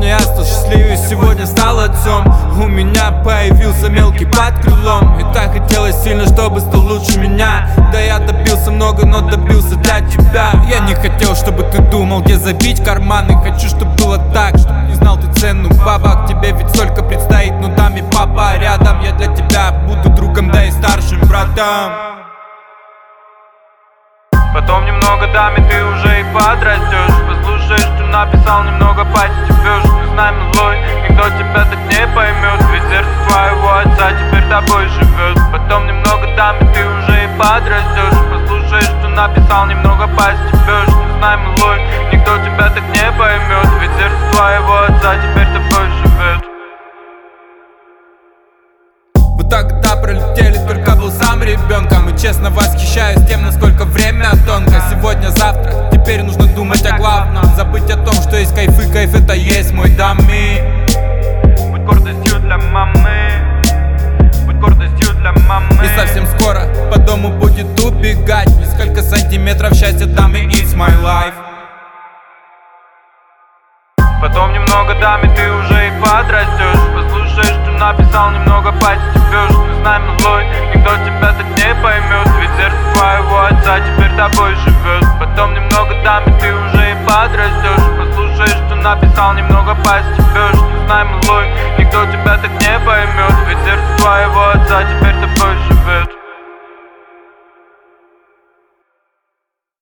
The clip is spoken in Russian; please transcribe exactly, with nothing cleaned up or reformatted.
Сегодня я стал счастливее, сегодня стал отцом. У меня появился мелкий под крылом. И так хотелось сильно, чтобы стал лучше меня. Да я добился много, но добился для тебя. Я не хотел, чтобы ты думал, где забить карманы. Хочу, чтобы было так, чтобы не знал ты цену бабок. Тебе ведь столько предстоит, ну там и папа рядом. Я для тебя буду другом, да и старшим братом. Потом немного дам, и ты уже и подрастешь. Послушай, что написал, немного постепешь. Не знай, милой, никто тебя так не поймет. Ведь сердце твоего отца теперь тобой живет. Потом немного дам, и ты уже и подрастешь. Послушай, что написал, немного постепешь. Не знай, милой, никто тебя так не поймет. Ведь сердце твоего отца теперь тобой живет. Вот так года пролетели, только был сам ребенком. И честно восхищаюсь тем, насколько время тонко. Сегодня, завтра, теперь нужно думать о главном. Забыть о том, что есть кайфы, кайф это есть мой дами. Будь гордостью для мамы, будь гордостью для мамы. И совсем скоро по дому будет убегать несколько сантиметров счастья дам, и it's my life. Потом немного дам, и ты уже и подрастешь. Послушай, что написал, немного постепешь. Не знай, милой, никто тебя так не поймет. Ведь сердце твоего отца теперь тобой живет. Потом немного дам, и ты уже и подрастешь. Послушай, что написал, немного постепешь. Не знай, милой, никто тебя так не поймет. Ведь сердце твоего отца теперь тобой живет.